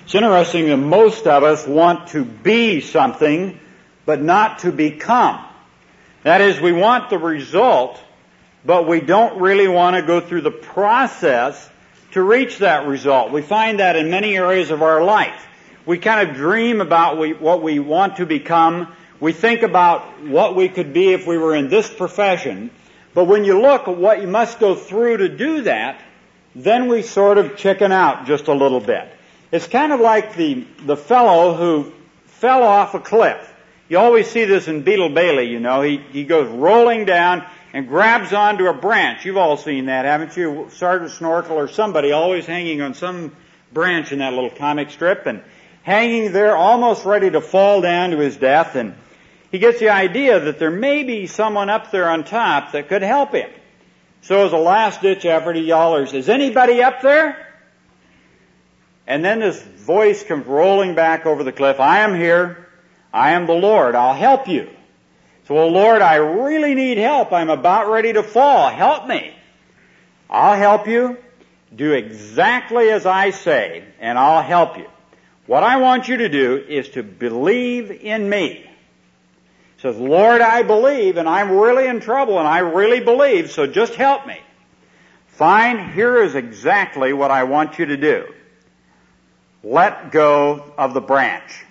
It's interesting that most of us want to be something, but not to become. That is, we want the result, but we don't really want to go through the process to reach that result. We find that in many areas of our life. We kind of dream about what we want to become. We think about what we could be if we were in this profession. But when you look at what you must go through to do that, then we sort of chicken out just a little bit. It's kind of like the fellow who fell off a cliff. You always see this in Beetle Bailey, you know. He goes rolling down and grabs onto a branch. You've all seen that, haven't you? Sergeant Snorkel or somebody always hanging on some branch in that little comic strip and hanging there almost ready to fall down to his death. And he gets the idea that there may be someone up there on top that could help him. So as a last-ditch effort, he hollers, "Is anybody up there?" And then this voice comes rolling back over the cliff. "I am here. I am the Lord. I'll help you." So, "Well, Lord, I really need help. I'm about ready to fall. Help me." "I'll help you. Do exactly as I say, and I'll help you. What I want you to do is to believe in me." He says, "Lord, I believe, and I'm really in trouble, and I really believe, so just help me." "Fine, here is exactly what I want you to do. Let go of the branch."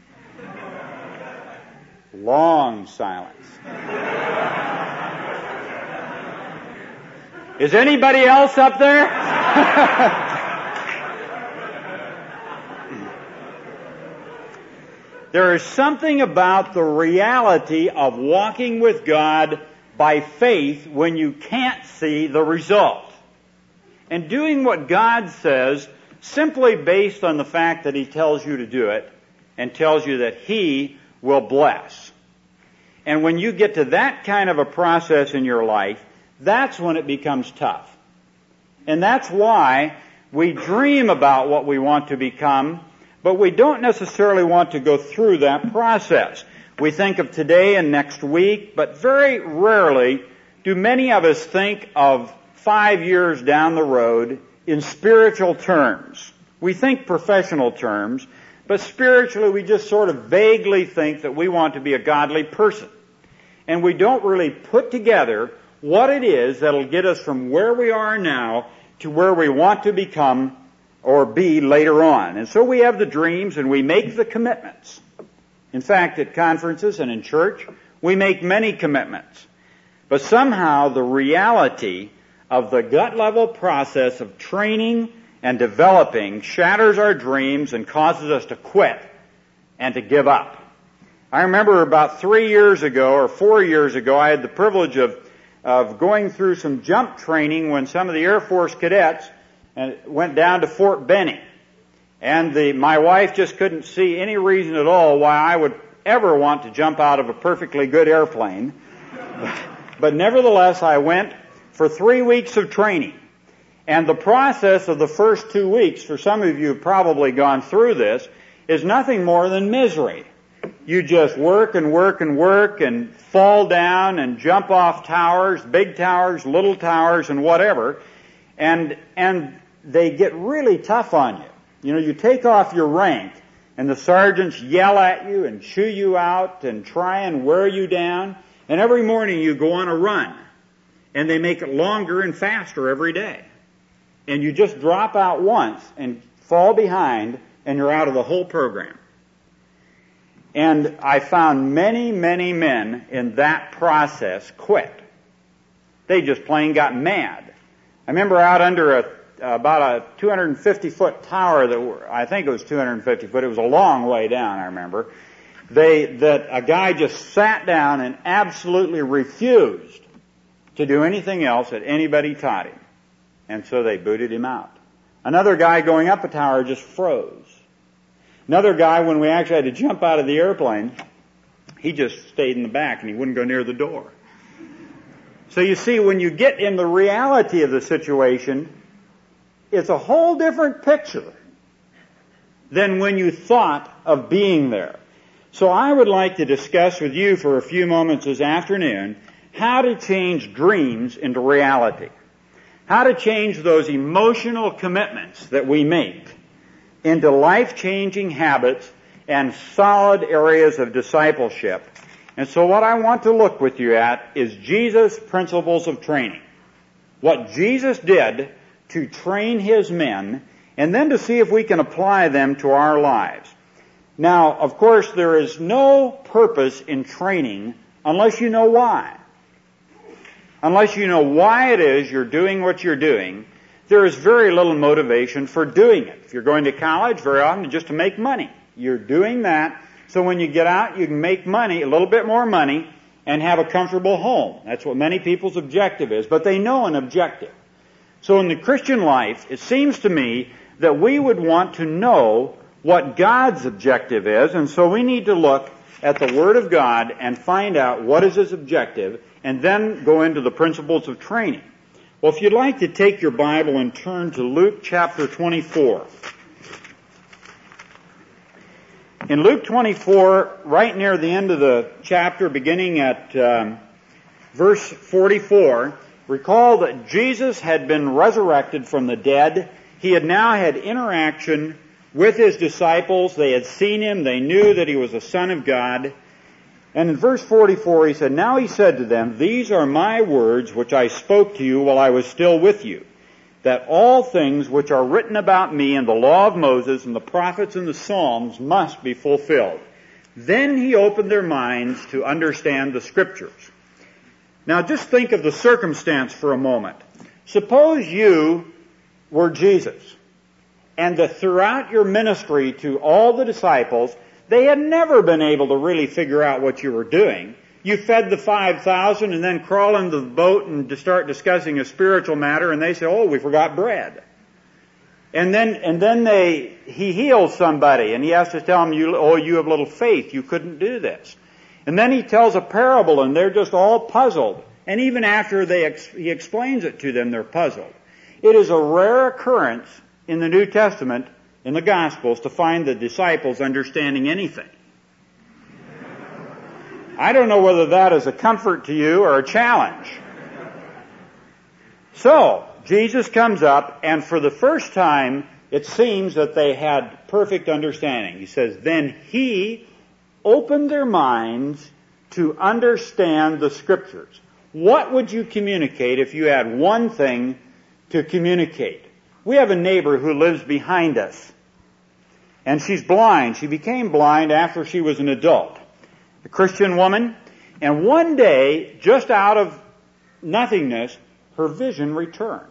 Long silence. "Is anybody else up there?" There is something about the reality of walking with God by faith when you can't see the result. And doing what God says simply based on the fact that He tells you to do it and tells you that He will bless. And when you get to that kind of a process in your life, that's when it becomes tough. And that's why we dream about what we want to become, but we don't necessarily want to go through that process. We think of today and next week, but very rarely do many of us think of 5 years down the road in spiritual terms. We think professional terms, but spiritually we just sort of vaguely think that we want to be a godly person. And we don't really put together what it is that'll get us from where we are now to where we want to become or be later on. And so we have the dreams and we make the commitments. In fact, at conferences and in church, we make many commitments. But somehow the reality of the gut level process of training and developing shatters our dreams and causes us to quit and to give up. I remember about 3 years ago or 4 years ago, I had the privilege of going through some jump training when some of the Air Force cadets went down to Fort Benning. And my wife just couldn't see any reason at all why I would ever want to jump out of a perfectly good airplane. But nevertheless, I went for 3 weeks of training. And the process of the first 2 weeks, for some of you have probably gone through this, is nothing more than misery. You just work and work and work and fall down and jump off towers, big towers, little towers, and whatever. And they get really tough on you. You know, you take off your rank and the sergeants yell at you and chew you out and try and wear you down. And every morning you go on a run. And they make it longer and faster every day. And you just drop out once and fall behind and you're out of the whole program. And I found many, many men in that process quit. They just plain got mad. I remember out under about a 250-foot tower I think it was 250 foot. It was a long way down, I remember. That a guy just sat down and absolutely refused to do anything else that anybody taught him. And so they booted him out. Another guy going up a tower just froze. Another guy, when we actually had to jump out of the airplane, he just stayed in the back and he wouldn't go near the door. So you see, when you get in the reality of the situation, it's a whole different picture than when you thought of being there. So I would like to discuss with you for a few moments this afternoon how to change dreams into reality. How to change those emotional commitments that we make into life-changing habits and solid areas of discipleship. And so what I want to look with you at is Jesus' principles of training. What Jesus did to train his men, and then to see if we can apply them to our lives. Now, of course, there is no purpose in training unless you know why. Unless you know why it is you're doing what you're doing, there is very little motivation for doing it. If you're going to college, very often just to make money. You're doing that so when you get out, you can make money, a little bit more money, and have a comfortable home. That's what many people's objective is, but they know an objective. So in the Christian life, it seems to me that we would want to know what God's objective is, and so we need to look at the Word of God and find out what is His objective, and then go into the principles of training. Well, if you'd like to take your Bible and turn to Luke chapter 24. In Luke 24, right near the end of the chapter, beginning at verse 44, recall that Jesus had been resurrected from the dead. He had now had interaction with His disciples. They had seen Him. They knew that He was the Son of God. And in verse 44, He said, "Now He said to them, These are my words which I spoke to you while I was still with you, that all things which are written about me in the law of Moses and the prophets and the Psalms must be fulfilled." Then He opened their minds to understand the Scriptures. Now just think of the circumstance for a moment. Suppose you were Jesus, and that throughout your ministry to all the disciples, they had never been able to really figure out what you were doing. You fed the 5,000 and then crawl into the boat and to start discussing a spiritual matter, and they say, "Oh, we forgot bread." And then he heals somebody, and he has to tell them, you have little faith, you couldn't do this. And then he tells a parable, and they're just all puzzled. And even after he explains it to them, they're puzzled. It is a rare occurrence in the New Testament, in the Gospels, to find the disciples understanding anything. I don't know whether that is a comfort to you or a challenge. So, Jesus comes up, and for the first time, it seems that they had perfect understanding. He says, "Then He opened their minds to understand the Scriptures." What would you communicate if you had one thing to communicate? We have a neighbor who lives behind us, and she's blind. She became blind after she was an adult. A Christian woman, and one day, just out of nothingness, her vision returned.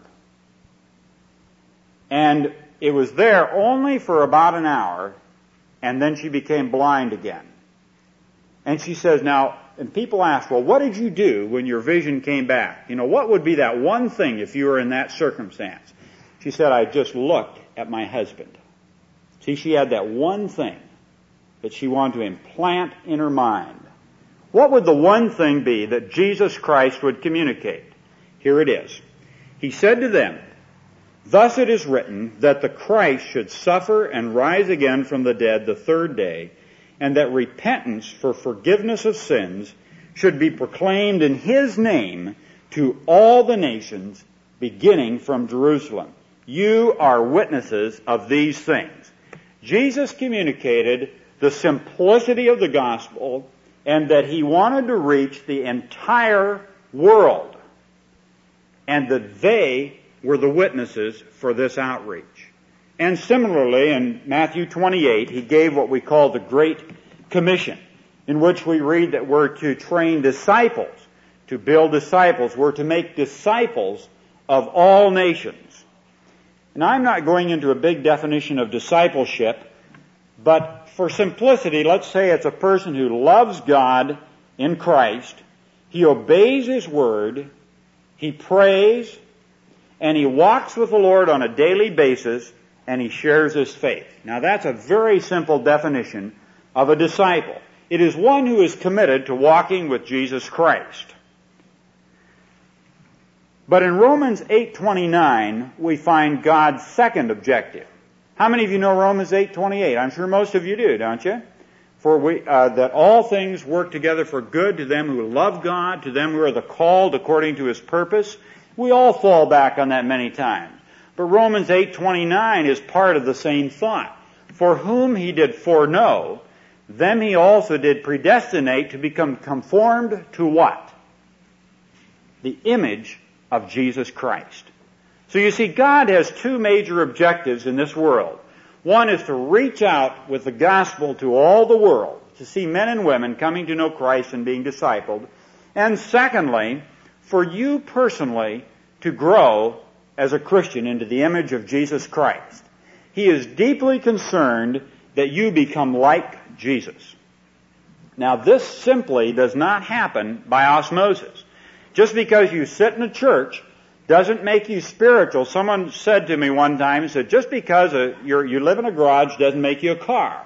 And it was there only for about an hour, and then she became blind again. And she says, now, and people ask, well, what did you do when your vision came back? You know, what would be that one thing if you were in that circumstance? She said, I just looked at my husband. See, she had that one thing that she wanted to implant in her mind. What would the one thing be that Jesus Christ would communicate? Here it is. He said to them, "Thus it is written that the Christ should suffer and rise again from the dead the third day, and that repentance for forgiveness of sins should be proclaimed in His name to all the nations, beginning from Jerusalem. You are witnesses of these things." Jesus communicated the simplicity of the gospel, and that He wanted to reach the entire world, and that they were the witnesses for this outreach. And similarly, in Matthew 28, He gave what we call the Great Commission, in which we read that we're to train disciples, to build disciples. We're to make disciples of all nations. And I'm not going into a big definition of discipleship, but for simplicity, let's say it's a person who loves God in Christ, he obeys His Word, he prays, and he walks with the Lord on a daily basis, and he shares his faith. Now that's a very simple definition of a disciple. It is one who is committed to walking with Jesus Christ. But in Romans 8:29, we find God's second objective. How many of you know Romans 8:28? I'm sure most of you do, don't you? For that all things work together for good to them who love God, to them who are the called according to His purpose. We all fall back on that many times. But Romans 8:29 is part of the same thought. For whom he did foreknow, them he also did predestinate to become conformed to what? The image of Jesus Christ. So you see, God has two major objectives in this world. One is to reach out with the gospel to all the world, to see men and women coming to know Christ and being discipled. And secondly, for you personally to grow as a Christian into the image of Jesus Christ. He is deeply concerned that you become like Jesus. Now, this simply does not happen by osmosis. Just because you sit in a church doesn't make you spiritual. Someone said to me one time, he said, just because you live in a garage doesn't make you a car.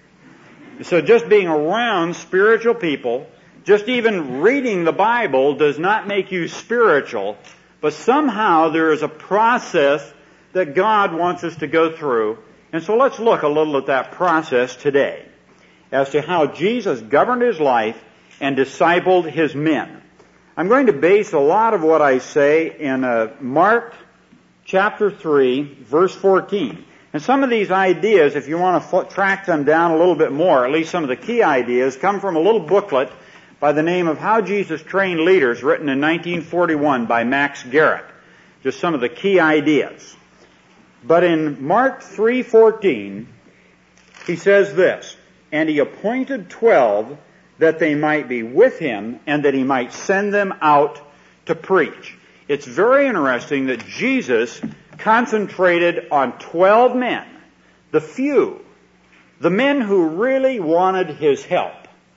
So just being around spiritual people, just even reading the Bible does not make you spiritual, but somehow there is a process that God wants us to go through. And so let's look a little at that process today as to how Jesus governed his life and discipled his men. I'm going to base a lot of what I say in Mark chapter 3, verse 14. And some of these ideas, if you want to track them down a little bit more, at least some of the key ideas, come from a little booklet by the name of How Jesus Trained Leaders, written in 1941 by Max Garrett. Just some of the key ideas. But in Mark 3:14, he says this, and he appointed 12 that they might be with him and that he might send them out to preach. It's very interesting that Jesus concentrated on 12 men, the few, the men who really wanted his help.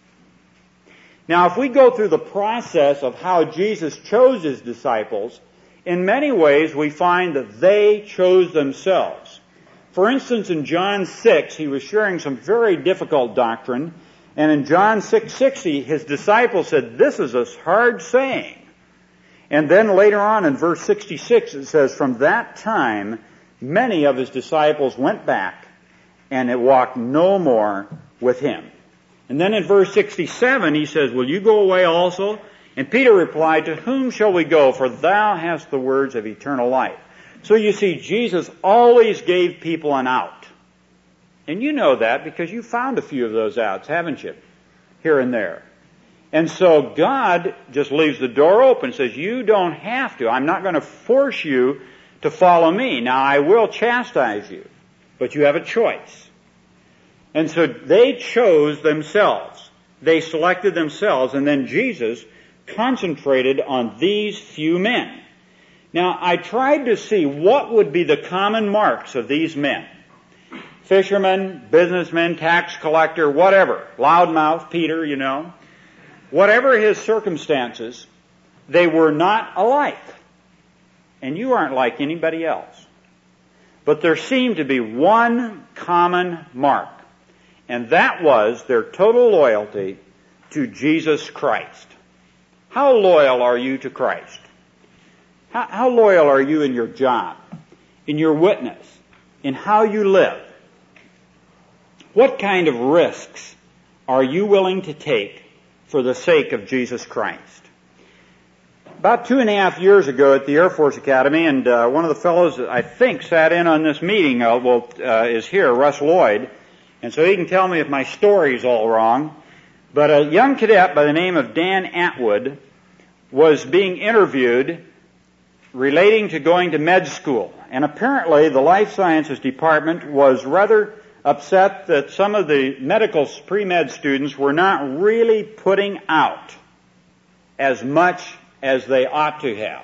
Now, if we go through the process of how Jesus chose his disciples, in many ways we find that they chose themselves. For instance, in John 6, he was sharing some very difficult doctrine, and in John 6:60, his disciples said, this is a hard saying. And then later on in verse 66, it says, from that time, many of his disciples went back and it walked no more with him. And then in verse 67, he says, will you go away also? And Peter replied, to whom shall we go? For thou hast the words of eternal life. So you see, Jesus always gave people an out. And you know that because you found a few of those outs, haven't you? Here and there. And so God just leaves the door open, says, you don't have to. I'm not going to force you to follow me. Now, I will chastise you, but you have a choice. And so they chose themselves. They selected themselves, and then Jesus concentrated on these few men. Now, I tried to see what would be the common marks of these men. Fishermen, businessmen, tax collector, whatever. Loudmouth, Peter, you know. Whatever his circumstances, they were not alike. And you aren't like anybody else. But there seemed to be one common mark. And that was their total loyalty to Jesus Christ. How loyal are you to Christ? How loyal are you in your job, in your witness, in how you live? What kind of risks are you willing to take for the sake of Jesus Christ? About 2.5 years ago at the Air Force Academy, and one of the fellows that I think sat in on this meeting is here, Russ Lloyd, and so he can tell me if my story's all wrong. But a young cadet by the name of Dan Atwood was being interviewed relating to going to med school. And apparently the life sciences department was rather upset that some of the medical pre-med students were not really putting out as much as they ought to have.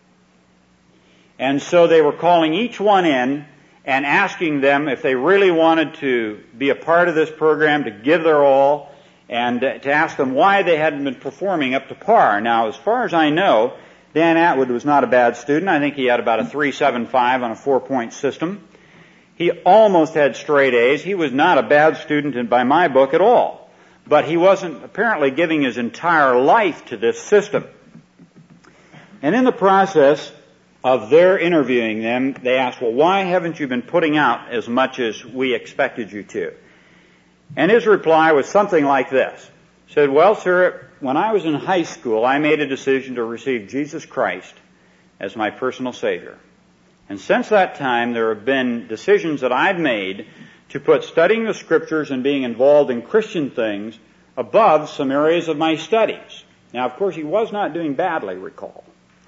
And so they were calling each one in and asking them if they really wanted to be a part of this program, to give their all, and to ask them why they hadn't been performing up to par. Now, as far as I know, Dan Atwood was not a bad student. I think he had about a 3.75 on a 4-point system. He almost had straight A's. He was not a bad student by my book at all. But he wasn't apparently giving his entire life to this system. And in the process of their interviewing them, they asked, well, why haven't you been putting out as much as we expected you to? And his reply was something like this. He said, well, sir, when I was in high school, I made a decision to receive Jesus Christ as my personal Savior. And since that time, there have been decisions that I've made to put studying the Scriptures and being involved in Christian things above some areas of my studies. Now, of course, he was not doing badly, recall.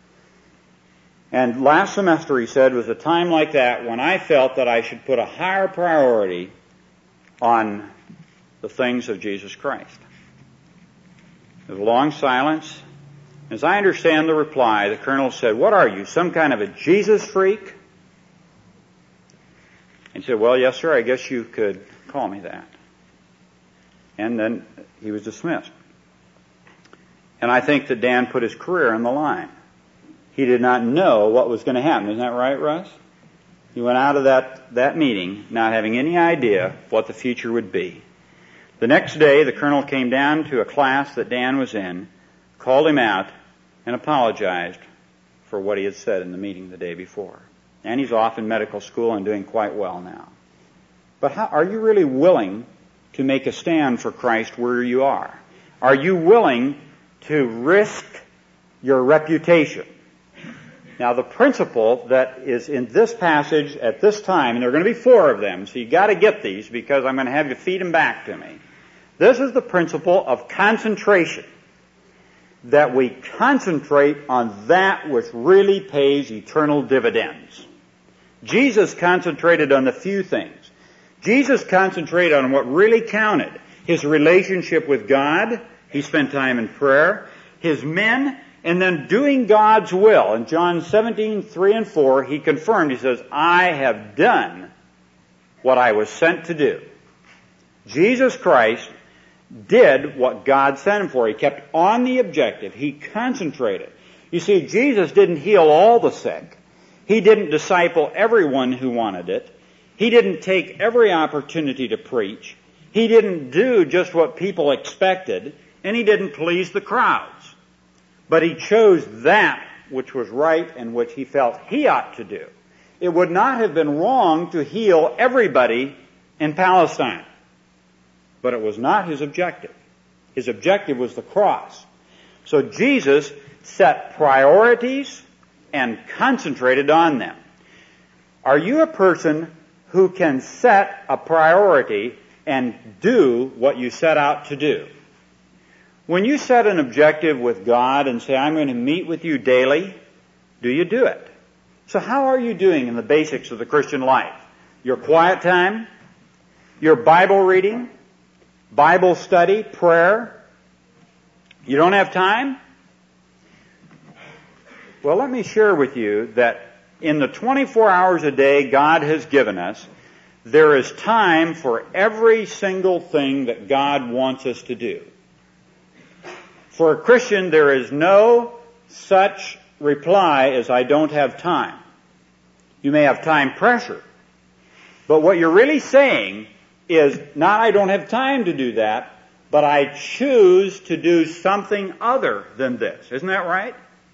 And last semester, he said, was a time like that when I felt that I should put a higher priority on the things of Jesus Christ. There was a long silence. As I understand the reply, the colonel said, "What are you, some kind of a Jesus freak?" And he said, "Well, yes, sir, I guess you could call me that." And then he was dismissed. And I think that Dan put his career on the line. He did not know what was going to happen. Isn't that right, Russ? He went out of that meeting not having any idea what the future would be. The next day, the colonel came down to a class that Dan was in, called him out, and apologized for what he had said in the meeting the day before. And he's off in medical school and doing quite well now. But are you really willing to make a stand for Christ where you are? Are you willing to risk your reputation? Now, the principle that is in this passage at this time, and there are going to be 4 of them, so you've got to get these because I'm going to have you feed them back to me. This is the principle of concentration, that we concentrate on that which really pays eternal dividends. Jesus concentrated on the few things. Jesus concentrated on what really counted. His relationship with God. He spent time in prayer. His men, and then doing God's will. In John 17:3 and 4, he confirmed, he says, "I have done what I was sent to do." Jesus Christ did what God sent him for. He kept on the objective. He concentrated. You see, Jesus didn't heal all the sick. He didn't disciple everyone who wanted it. He didn't take every opportunity to preach. He didn't do just what people expected, and he didn't please the crowds. But he chose that which was right and which he felt he ought to do. It would not have been wrong to heal everybody in Palestine. But it was not his objective. His objective was the cross. So Jesus set priorities and concentrated on them. Are you a person who can set a priority and do what you set out to do? When you set an objective with God and say, "I'm going to meet with you daily," do you do it? So how are you doing in the basics of the Christian life? Your quiet time, your Bible reading, Bible study, prayer. You don't have time? Well, let me share with you that in the 24 hours a day God has given us, there is time for every single thing that God wants us to do. For a Christian, there is no such reply as "I don't have time." You may have time pressure, but what you're really saying is not "I don't have time to do that," but "I choose to do something other than this." Isn't that right?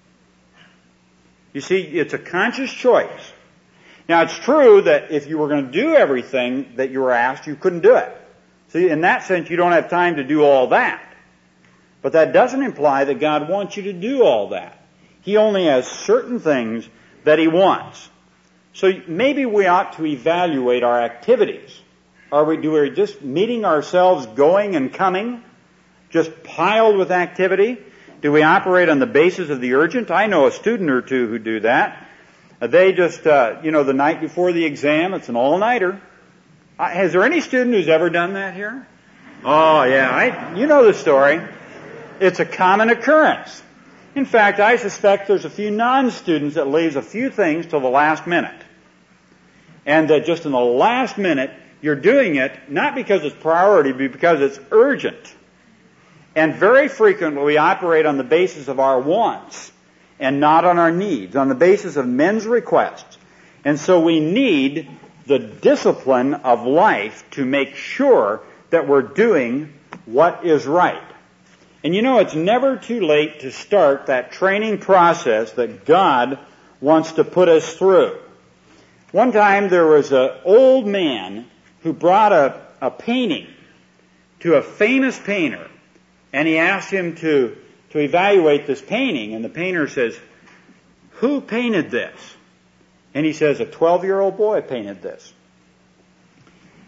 You see, it's a conscious choice. Now, it's true that if you were going to do everything that you were asked, you couldn't do it. So in that sense, you don't have time to do all that. But that doesn't imply that God wants you to do all that. He only has certain things that He wants. So maybe we ought to evaluate our activities. Do we just meeting ourselves going and coming, just piled with activity? Do we operate on the basis of the urgent? I know a student or two who do that. They just, the night before the exam, it's an all-nighter. Has there any student who's ever done that here? Oh, yeah, you know the story. It's a common occurrence. In fact, I suspect there's a few non-students that leaves a few things till the last minute. And that just in the last minute, you're doing it not because it's priority, but because it's urgent. And very frequently we operate on the basis of our wants and not on our needs, on the basis of men's requests. And so we need the discipline of life to make sure that we're doing what is right. And it's never too late to start that training process that God wants to put us through. One time there was an old man who brought a painting to a famous painter, and he asked him to evaluate this painting, and the painter says, "Who painted this?" And he says, "A 12-year-old boy painted this."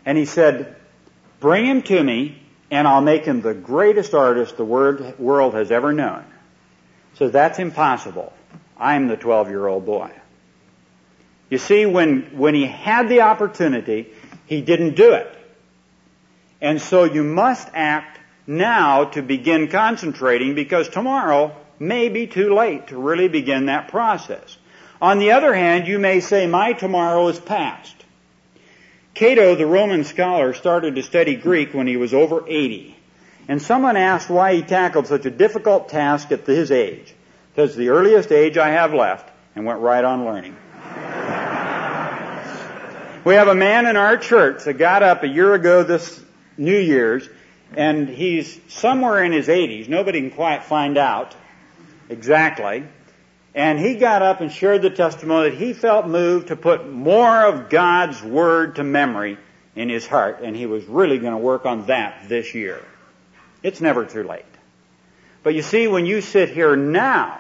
And he said, bring him to me, and I'll make him the greatest artist the world has ever known. So that's impossible. I'm the 12-year-old boy. You see, when he had the opportunity, he didn't do it. And so you must act now to begin concentrating, because tomorrow may be too late to really begin that process. On the other hand, you may say, my tomorrow is past. Cato, the Roman scholar, started to study Greek when he was over 80. And someone asked why he tackled such a difficult task at his age. Because the earliest age I have left, and went right on learning. We have a man in our church that got up a year ago this New Year's, and he's somewhere in his 80s. Nobody can quite find out exactly. And he got up and shared the testimony that he felt moved to put more of God's Word to memory in his heart, and he was really going to work on that this year. It's never too late. But you see, when you sit here now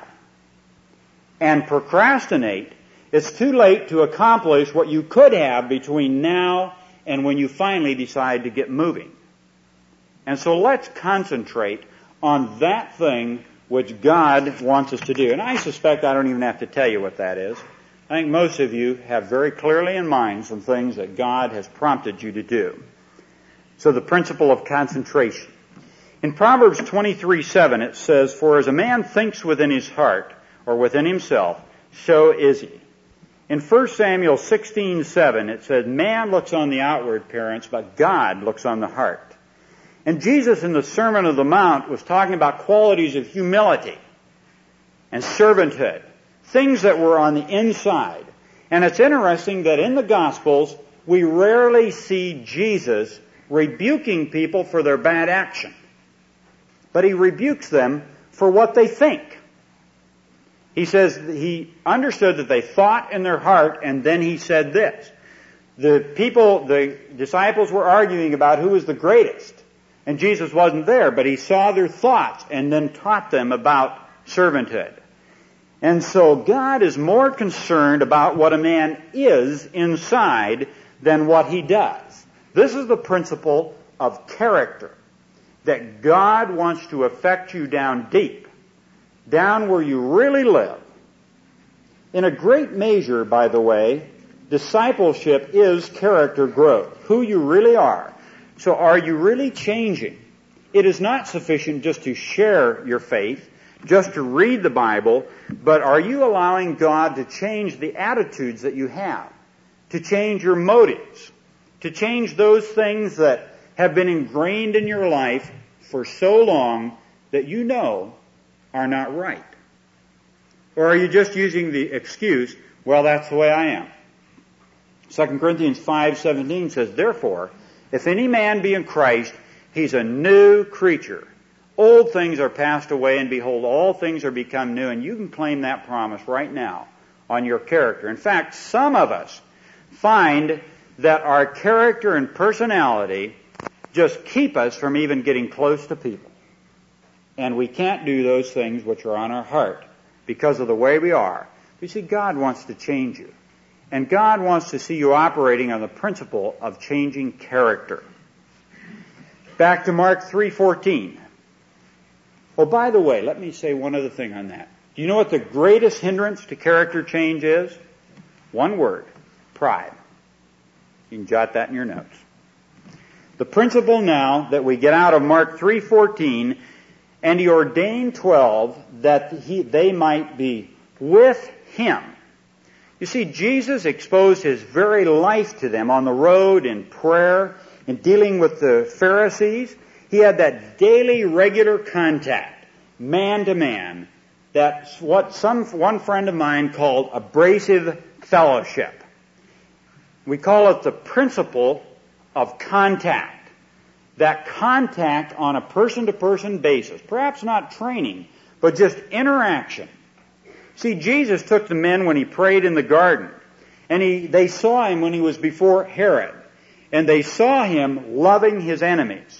and procrastinate, it's too late to accomplish what you could have between now and when you finally decide to get moving. And so let's concentrate on that thing which God wants us to do. And I suspect I don't even have to tell you what that is. I think most of you have very clearly in mind some things that God has prompted you to do. So the principle of concentration. In Proverbs 23:7 it says, for as a man thinks within his heart, or within himself, so is he. In 1 Samuel 16:7 it says, man looks on the outward appearance, but God looks on the heart. And Jesus in the Sermon on the Mount was talking about qualities of humility and servanthood, things that were on the inside. And it's interesting that in the Gospels, we rarely see Jesus rebuking people for their bad action. But he rebukes them for what they think. He says he understood that they thought in their heart, and then he said this. The disciples were arguing about who was the greatest. And Jesus wasn't there, but he saw their thoughts and then taught them about servanthood. And so God is more concerned about what a man is inside than what he does. This is the principle of character, that God wants to affect you down deep, down where you really live. In a great measure, by the way, discipleship is character growth, who you really are. So are you really changing? It is not sufficient just to share your faith, just to read the Bible, but are you allowing God to change the attitudes that you have, to change your motives, to change those things that have been ingrained in your life for so long that you know are not right? Or are you just using the excuse, well, that's the way I am? 2 Corinthians 5:17 says, therefore, if any man be in Christ, he's a new creature. Old things are passed away, and behold, all things are become new. And you can claim that promise right now on your character. In fact, some of us find that our character and personality just keep us from even getting close to people. And we can't do those things which are on our heart because of the way we are. You see, God wants to change you. And God wants to see you operating on the principle of changing character. Back to Mark 3:14. Oh, by the way, let me say one other thing on that. Do you know what the greatest hindrance to character change is? One word: pride. You can jot that in your notes. The principle now that we get out of Mark 3:14, and he ordained 12 that they might be with him. You see, Jesus exposed his very life to them on the road, in prayer, in dealing with the Pharisees. He had that daily, regular contact, man to man. That's what one friend of mine called abrasive fellowship. We call it the principle of contact. That contact on a person-to-person basis. Perhaps not training, but just interaction. See, Jesus took the men when he prayed in the garden, and they saw him when he was before Herod, and they saw him loving his enemies.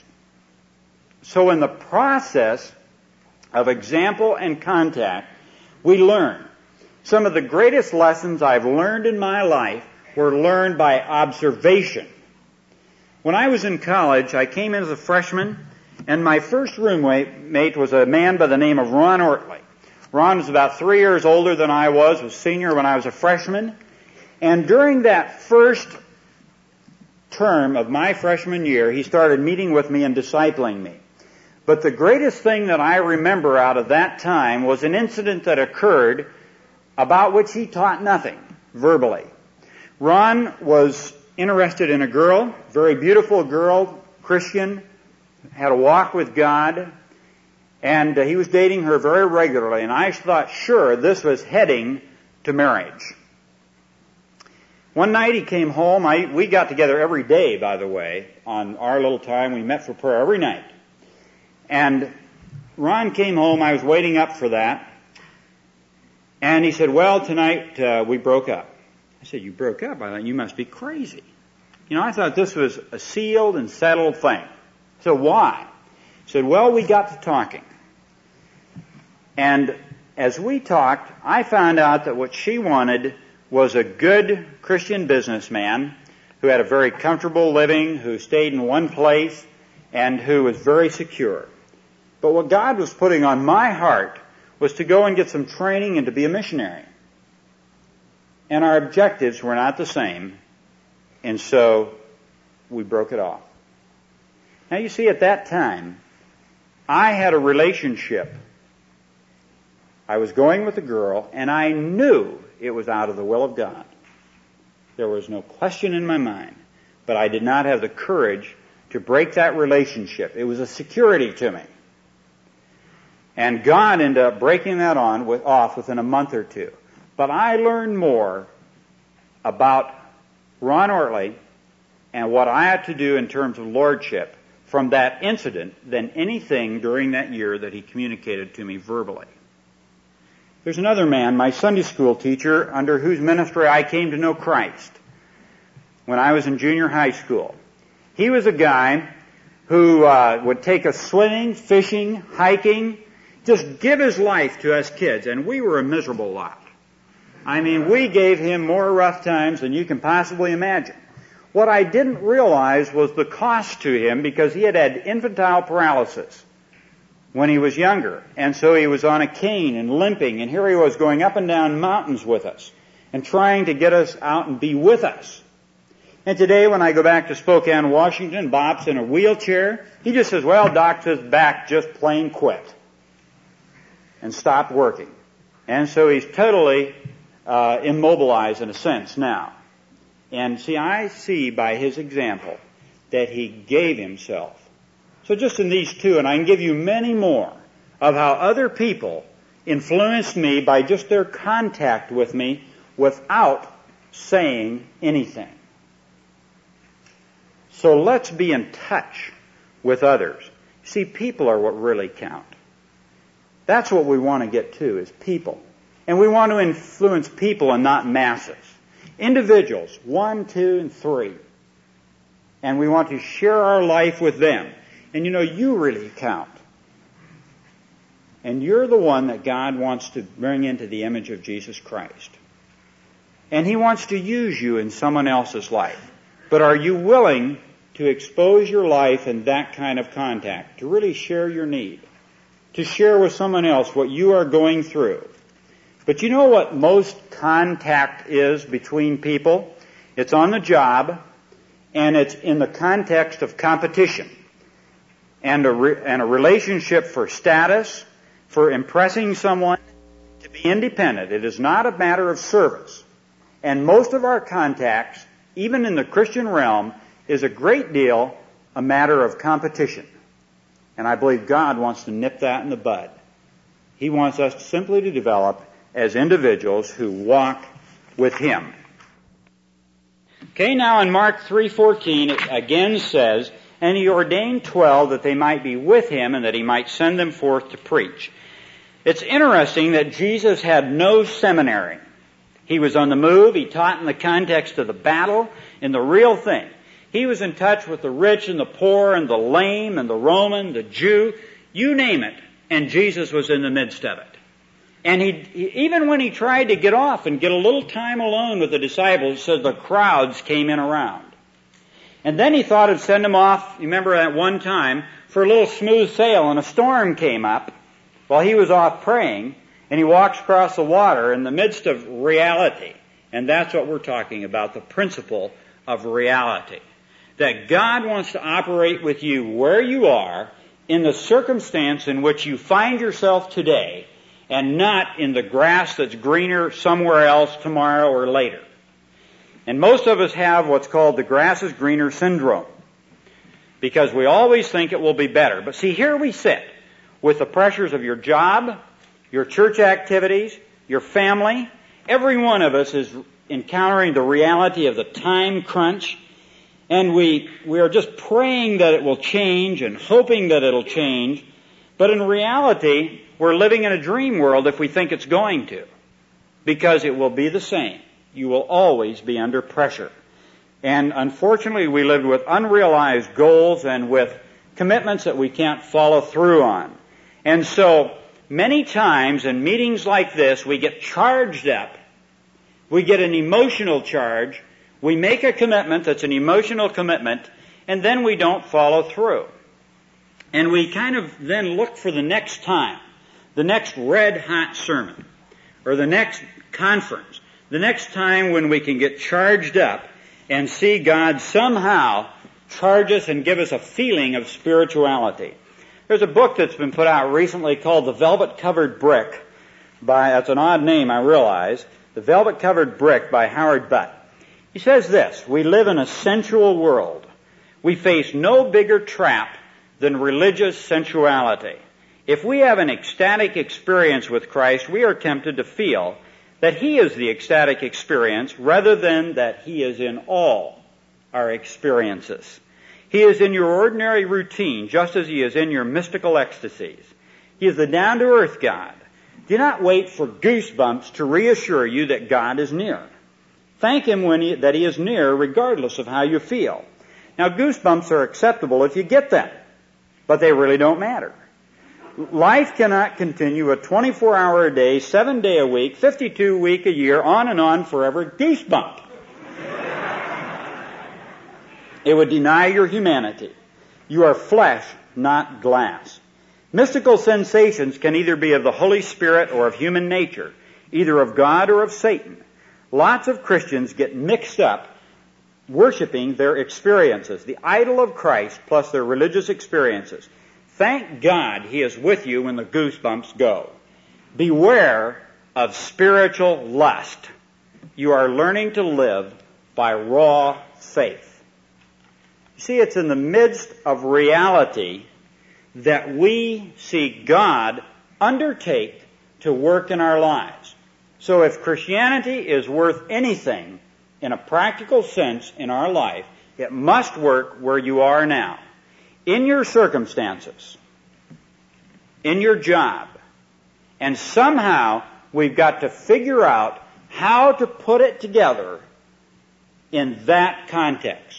So in the process of example and contact, we learn. Some of the greatest lessons I've learned in my life were learned by observation. When I was in college, I came in as a freshman, and my first roommate was a man by the name of Ron Ortley. Ron was about 3 years older than I was senior when I was a freshman. And during that first term of my freshman year, he started meeting with me and discipling me. But the greatest thing that I remember out of that time was an incident that occurred about which he taught nothing verbally. Ron was interested in a girl, very beautiful girl, Christian, had a walk with God, and he was dating her very regularly, and I thought, sure, this was heading to marriage. One night he came home. We got together every day, by the way, on our little time. We met for prayer every night. And Ron came home. I was waiting up for that. And he said, well, tonight we broke up. I said, you broke up? I thought, you must be crazy. I thought this was a sealed and settled thing. So why? He said, well, we got to talking. And as we talked, I found out that what she wanted was a good Christian businessman who had a very comfortable living, who stayed in one place, and who was very secure. But what God was putting on my heart was to go and get some training and to be a missionary. And our objectives were not the same, and so we broke it off. Now you see, at that time, I had a relationship. I was going with a girl, and I knew it was out of the will of God. There was no question in my mind, but I did not have the courage to break that relationship. It was a security to me. And God ended up breaking that off within a month or two. But I learned more about Ron Ortley and what I had to do in terms of lordship from that incident than anything during that year that he communicated to me verbally. There's another man, my Sunday school teacher, under whose ministry I came to know Christ when I was in junior high school. He was a guy who would take us swimming, fishing, hiking, just give his life to us kids, and we were a miserable lot. I mean, we gave him more rough times than you can possibly imagine. What I didn't realize was the cost to him, because he had infantile paralysis when he was younger. And so he was on a cane and limping, and here he was going up and down mountains with us and trying to get us out and be with us. And today when I go back to Spokane, Washington, Bob's in a wheelchair. He just says, well, Doc, his back just plain quit and stopped working. And so he's totally immobilized in a sense now. And see, I see by his example that he gave himself. So just in these two, and I can give you many more, of how other people influenced me by just their contact with me without saying anything. So let's be in touch with others. See, people are what really count. That's what we want to get to, is people. And we want to influence people and not masses. Individuals, 1, 2, and 3. And we want to share our life with them. And you really count. And you're the one that God wants to bring into the image of Jesus Christ. And He wants to use you in someone else's life. But are you willing to expose your life in that kind of contact, to really share your need, to share with someone else what you are going through? But you know what most contact is between people? It's on the job, and it's in the context of competition and a relationship for status, for impressing someone, to be independent. It is not a matter of service. And most of our contacts, even in the Christian realm, is a great deal a matter of competition. And I believe God wants to nip that in the bud. He wants us simply to develop as individuals who walk with Him. Okay, now in Mark 3:14 it again says, and He ordained 12 that they might be with Him and that He might send them forth to preach. It's interesting that Jesus had no seminary. He was on the move. He taught in the context of the battle, in the real thing. He was in touch with the rich and the poor and the lame and the Roman, the Jew, you name it, and Jesus was in the midst of it. And even when he tried to get off and get a little time alone with the disciples, it says the crowds came in around. And then he thought of sending him off, you remember that one time, for a little smooth sail, and a storm came up while he was off praying, and he walks across the water in the midst of reality. And that's what we're talking about, the principle of reality. That God wants to operate with you where you are, in the circumstance in which you find yourself today, and not in the grass that's greener somewhere else tomorrow or later. And most of us have what's called the grass is greener syndrome, because we always think it will be better. But see, here we sit with the pressures of your job, your church activities, your family. Every one of us is encountering the reality of the time crunch, and we are just praying that it will change and hoping that it'll change. But in reality, we're living in a dream world if we think it's going to, because it will be the same. You will always be under pressure. And unfortunately, we live with unrealized goals and with commitments that we can't follow through on. And so, many times in meetings like this, we get charged up. We get an emotional charge. We make a commitment that's an emotional commitment, and then we don't follow through. And we kind of then look for the next time, the next red-hot sermon, or the next conference, the next time when we can get charged up and see God somehow charge us and give us a feeling of spirituality. There's a book that's been put out recently called The Velvet-Covered Brick that's an odd name, I realize, The Velvet-Covered Brick by Howard Butt. He says this: we live in a sensual world. We face no bigger trap than religious sensuality. If we have an ecstatic experience with Christ, we are tempted to feel that He is the ecstatic experience rather than that He is in all our experiences. He is in your ordinary routine just as He is in your mystical ecstasies. He is the down-to-earth God. Do not wait for goosebumps to reassure you that God is near. Thank Him that He is near regardless of how you feel. Now, goosebumps are acceptable if you get them, but they really don't matter. Life cannot continue a 24-hour a day, 7-day a week, 52-week a year, on and on forever goosebump. It would deny your humanity. You are flesh, not glass. Mystical sensations can either be of the Holy Spirit or of human nature, either of God or of Satan. Lots of Christians get mixed up worshiping their experiences, the idol of Christ plus their religious experiences. Thank God He is with you when the goosebumps go. Beware of spiritual lust. You are learning to live by raw faith. You see, it's in the midst of reality that we see God undertake to work in our lives. So if Christianity is worth anything in a practical sense in our life, it must work where you are now. In your circumstances, in your job, and somehow we've got to figure out how to put it together in that context.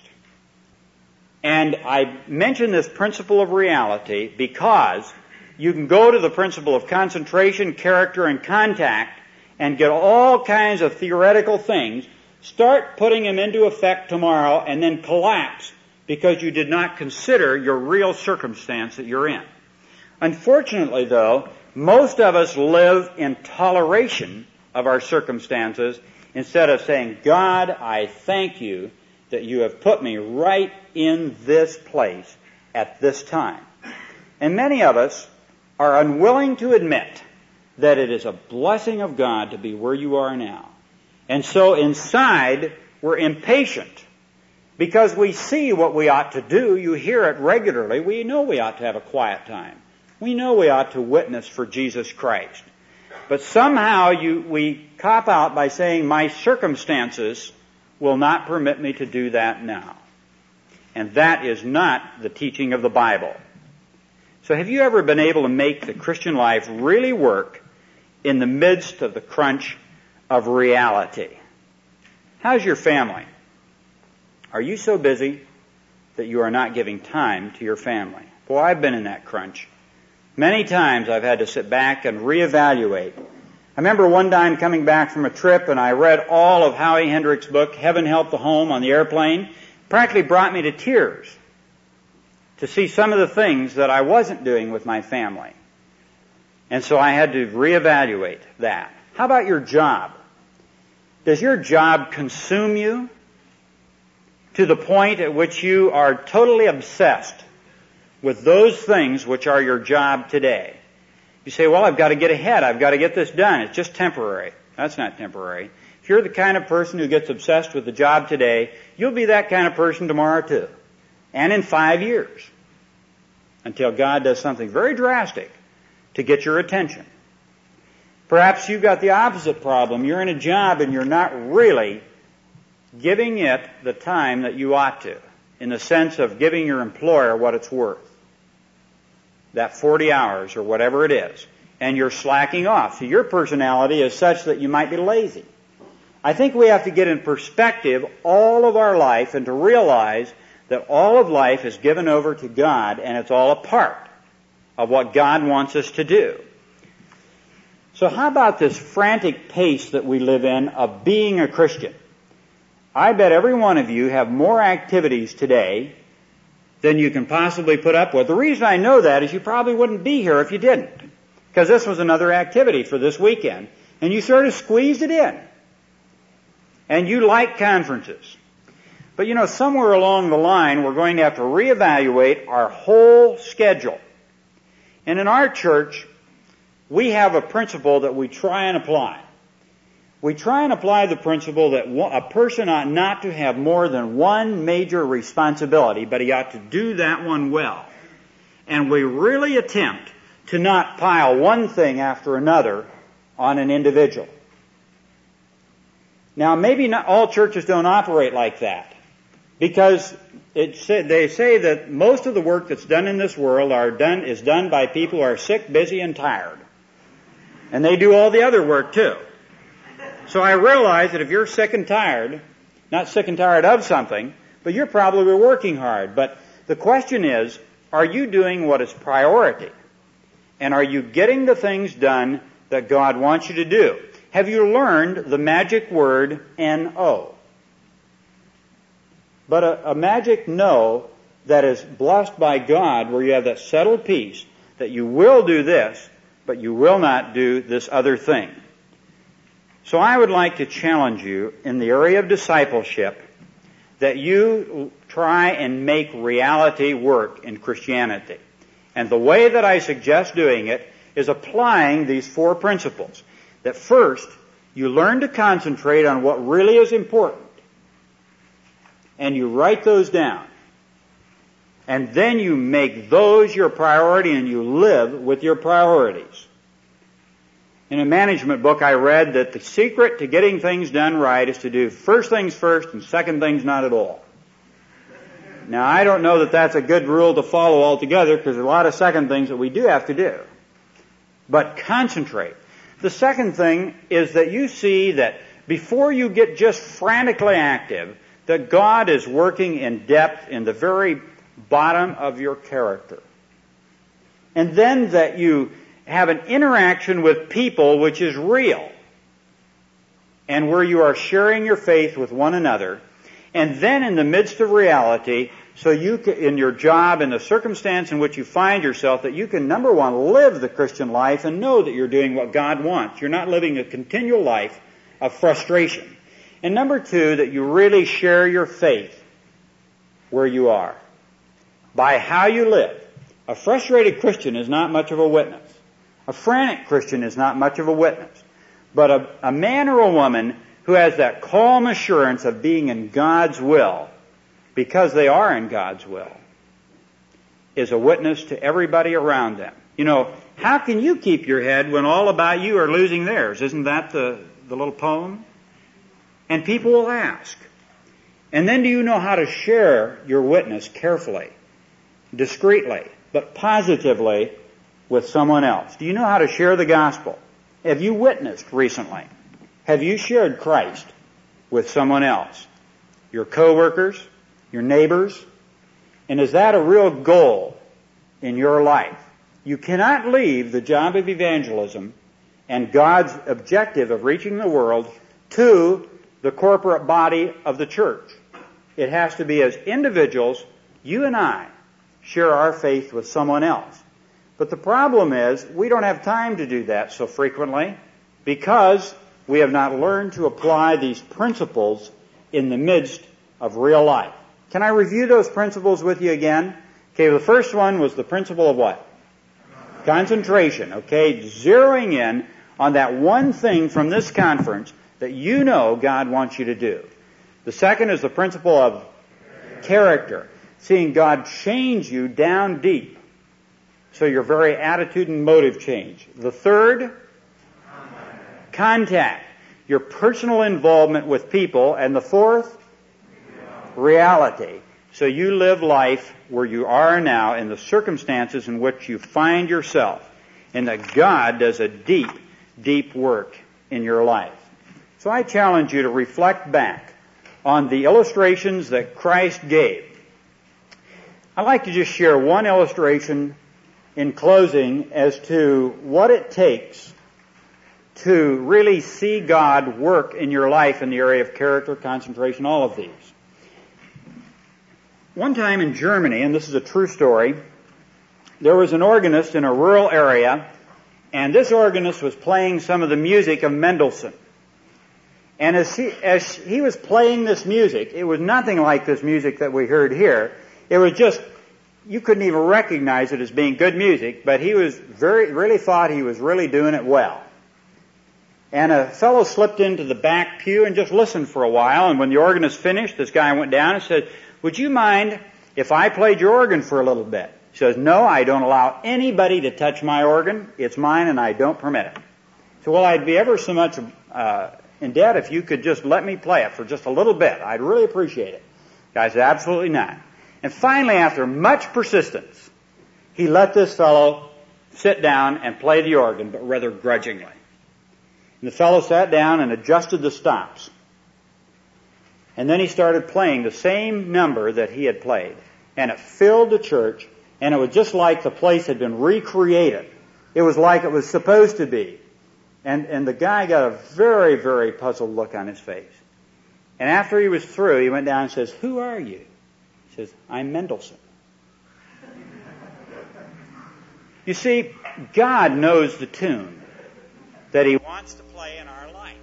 And I mention this principle of reality because you can go to the principle of concentration, character, and contact and get all kinds of theoretical things, start putting them into effect tomorrow, and then collapse because you did not consider your real circumstance that you're in. Unfortunately, though, most of us live in toleration of our circumstances instead of saying, God, I thank you that you have put me right in this place at this time. And many of us are unwilling to admit that it is a blessing of God to be where you are now. And so inside, we're impatient because we see what we ought to do. You hear it regularly. We know we ought to have a quiet time. We know we ought to witness for Jesus Christ. But somehow we cop out by saying, my circumstances will not permit me to do that now. And that is not the teaching of the Bible. So have you ever been able to make the Christian life really work in the midst of the crunch of reality? How's your family? Are you so busy that you are not giving time to your family? Boy, I've been in that crunch. Many times I've had to sit back and reevaluate. I remember one time coming back from a trip and I read all of Howie Hendrick's book, Heaven Help the Home, on the airplane. practically brought me to tears to see some of the things that I wasn't doing with my family. And so I had to reevaluate that. How about your job? Does your job consume you to the point at which you are totally obsessed with those things which are your job today? You say, well, I've got to get ahead. I've got to get this done. It's just temporary. That's not temporary. If you're the kind of person who gets obsessed with the job today, you'll be that kind of person tomorrow too. And in 5 years. Until God does something very drastic to get your attention. Perhaps you've got the opposite problem. You're in a job and you're not really giving it the time that you ought to, in the sense of giving your employer what it's worth. That 40 hours or whatever it is. And you're slacking off. So your personality is such that you might be lazy. I think we have to get in perspective all of our life and to realize that all of life is given over to God and it's all a part of what God wants us to do. So how about this frantic pace that we live in of being a Christian? I bet every one of you have more activities today than you can possibly put up with. The reason I know that is you probably wouldn't be here if you didn't. Because this was another activity for this weekend. And you sort of squeezed it in. And you like conferences. But you know, somewhere along the line, we're going to have to reevaluate our whole schedule. And in our church, we have a principle that we try and apply. We try and apply the principle that a person ought not to have more than one major responsibility, but he ought to do that one well. And we really attempt to not pile one thing after another on an individual. Now, maybe not all churches don't operate like that, because they say that most of the work that's done in this world is done by people who are sick, busy, and tired. And they do all the other work too. So I realize that if you're sick and tired, not sick and tired of something, but you're probably working hard. But the question is, are you doing what is priority? And are you getting the things done that God wants you to do? Have you learned the magic word N-O? But a magic no that is blessed by God, where you have that settled peace that you will do this, but you will not do this other thing. So I would like to challenge you in the area of discipleship that you try and make reality work in Christianity. And the way that I suggest doing it is applying these 4 principles. That first, you learn to concentrate on what really is important. And you write those down. And then you make those your priority and you live with your priorities. In a management book I read that the secret to getting things done right is to do first things first and second things not at all. Now, I don't know that that's a good rule to follow altogether, because there's a lot of second things that we do have to do. But concentrate. The second thing is that you see that before you get just frantically active, that God is working in depth in the very bottom of your character. And then that you have an interaction with people which is real, and where you are sharing your faith with one another. And then in the midst of reality, so you can, in your job, in the circumstance in which you find yourself, that you can, number one, live the Christian life and know that you're doing what God wants. You're not living a continual life of frustration. And number two, that you really share your faith where you are, by how you live. A frustrated Christian is not much of a witness. A frantic Christian is not much of a witness. But a man or a woman who has that calm assurance of being in God's will, because they are in God's will, is a witness to everybody around them. You know, how can you keep your head when all about you are losing theirs? Isn't that the little poem? And people will ask. And then do you know how to share your witness carefully, discreetly, but positively with someone else? Do you know how to share the gospel? Have you witnessed recently? Have you shared Christ with someone else? Your coworkers? Your neighbors? And is that a real goal in your life? You cannot leave the job of evangelism and God's objective of reaching the world to the corporate body of the church. It has to be as individuals, you and I, share our faith with someone else. But the problem is, we don't have time to do that so frequently because we have not learned to apply these principles in the midst of real life. Can I review those principles with you again? Okay, the first one was the principle of what? Concentration. Okay, zeroing in on that one thing from this conference that you know God wants you to do. The second is the principle of character. Seeing God change you down deep. So your very attitude and motive change. The third, contact. Your personal involvement with people. And the fourth, reality. So you live life where you are now in the circumstances in which you find yourself. And that God does a deep, deep work in your life. So I challenge you to reflect back on the illustrations that Christ gave. I'd like to just share one illustration in closing as to what it takes to really see God work in your life in the area of character, concentration, all of these. One time in Germany, and this is a true story, there was an organist in a rural area, and this organist was playing some of the music of Mendelssohn. And as he was playing this music, it was nothing like this music that we heard here. It was just, you couldn't even recognize it as being good music, but he was really thought he was really doing it well. And a fellow slipped into the back pew and just listened for a while, and when the organist finished, this guy went down and said, "Would you mind if I played your organ for a little bit?" He says, "No, I don't allow anybody to touch my organ. It's mine and I don't permit it." So, well, I'd be ever so much in debt if you could just let me play it for just a little bit. I'd really appreciate it. The guy said, "Absolutely not." And finally, after much persistence, he let this fellow sit down and play the organ, but rather grudgingly. And the fellow sat down and adjusted the stops. And then he started playing the same number that he had played. And it filled the church, and it was just like the place had been recreated. It was like it was supposed to be. And the guy got a very, very puzzled look on his face. And after he was through, he went down and says, "Who are you?" He says, "I'm Mendelssohn." You see, God knows the tune that He wants to play in our life.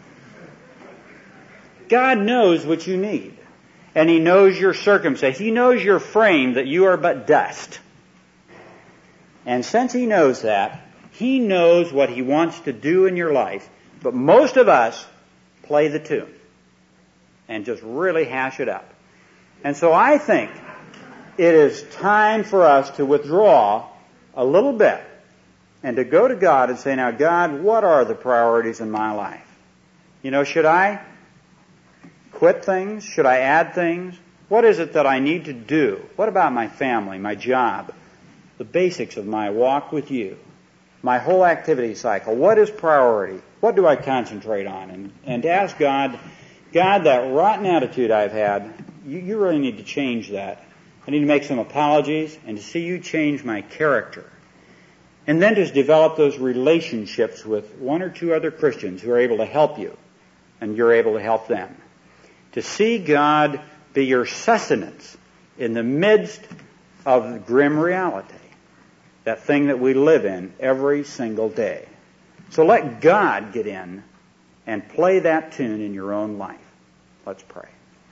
God knows what you need. And He knows your circumstance. He knows your frame, that you are but dust. And since He knows that, He knows what He wants to do in your life. But most of us play the tune and just really hash it up. And so I think it is time for us to withdraw a little bit and to go to God and say, "Now, God, what are the priorities in my life? You know, should I quit things? Should I add things? What is it that I need to do? What about my family, my job, the basics of my walk with you, my whole activity cycle? What is priority? What do I concentrate on?" And to ask God, "God, that rotten attitude I've had, you really need to change that. I need to make some apologies and to see you change my character." And then to develop those relationships with one or two other Christians who are able to help you and you're able to help them. To see God be your sustenance in the midst of grim reality. That thing that we live in every single day. So let God get in and play that tune in your own life. Let's pray.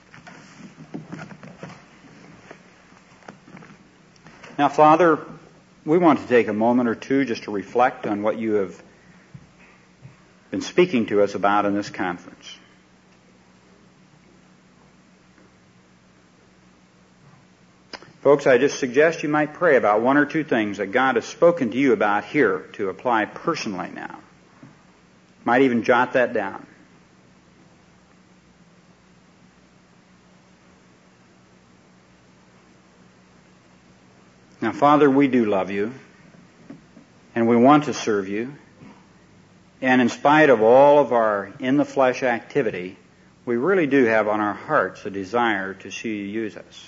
Now, Father, we want to take a moment or two just to reflect on what you have been speaking to us about in this conference. Folks, I just suggest you might pray about one or two things that God has spoken to you about here to apply personally now. Might even jot that down. Now, Father, we do love you, and we want to serve you. And in spite of all of our in-the-flesh activity, we really do have on our hearts a desire to see you use us.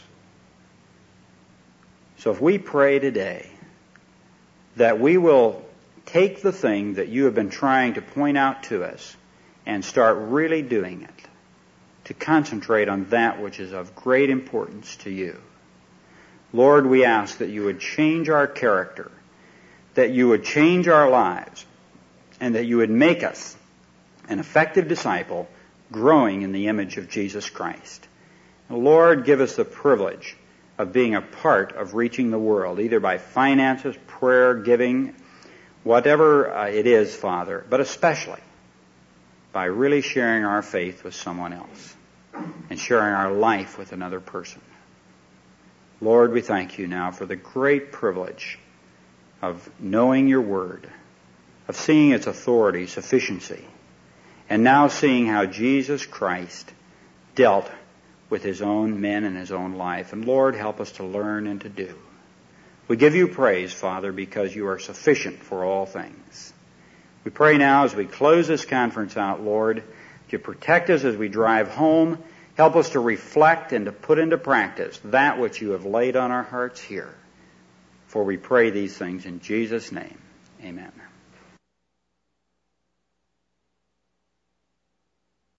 So if we pray today that we will take the thing that you have been trying to point out to us and start really doing it, to concentrate on that which is of great importance to you. Lord, we ask that you would change our character, that you would change our lives, and that you would make us an effective disciple growing in the image of Jesus Christ. Lord, give us the privilege of being a part of reaching the world, either by finances, prayer, giving, whatever it is, Father, but especially by really sharing our faith with someone else and sharing our life with another person. Lord, we thank you now for the great privilege of knowing your word, of seeing its authority, sufficiency, and now seeing how Jesus Christ dealt with his own men and his own life. And Lord, help us to learn and to do. We give you praise, Father, because you are sufficient for all things. We pray now as we close this conference out, Lord, that you protect us as we drive home. Help us to reflect and to put into practice that which you have laid on our hearts here. For we pray these things in Jesus' name. Amen.